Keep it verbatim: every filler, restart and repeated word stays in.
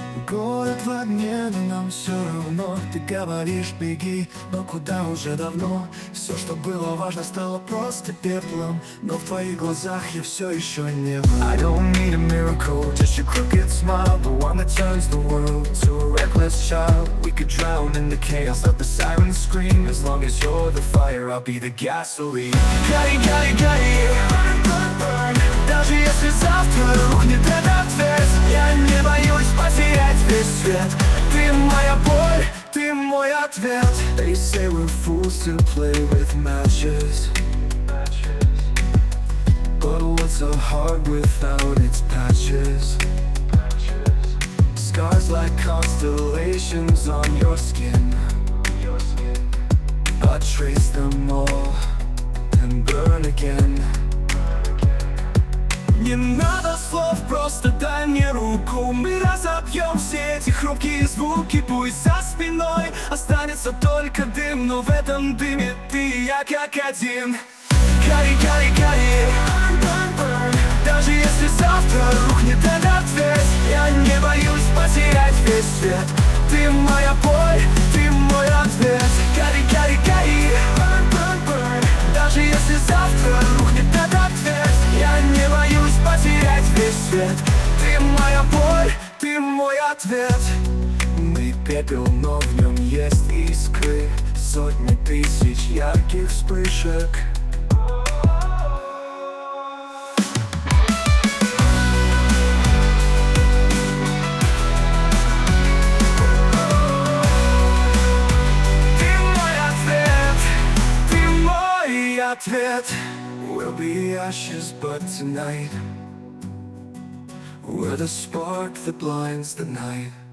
Город в огне, но нам все равно. Ты говоришь, беги, но куда уже давно? Все, что было важно, стало просто пеплом. Но в твоих глазах я все еще не был. I don't need a miracle, just your crooked smile, the one that turns the world to a reckless child. We could drown in the chaos, let the sirens scream. As long as you're the fire, I'll be the gasoline. Гори, гори, гори, burn, burn, burn. Даже если завтра рухнет эта дверь, я не боюсь потерять весь свет. Ты моя боль, ты мой ответ. They say we're fools to play with matches, but what's a heart without its patches? Scars like constellations on your skin. I trace them all and burn again. Не надо слов, просто дай мне руку. Мы разобьем все эти хрупкие звуки. Пусть за спиной останется только дым, но в этом дыме ты и я как один. Гори, гори, гори, burn, burn, burn. Даже если завтра рухнет эта дверь, я не боюсь потерять весь свет. Ты моя боль, ты мой ответ. Гори, гори, гори, burn, burn, burn. Даже если завтра рухнет эта дверь, я не боюсь потерять весь свет. Ты моя боль, ты мой ответ. Мы пепел, но в нем есть искры. Сотни тысяч ярких вспышек. Ответ. We'll be ashes, but tonight we're the spark that blinds the night.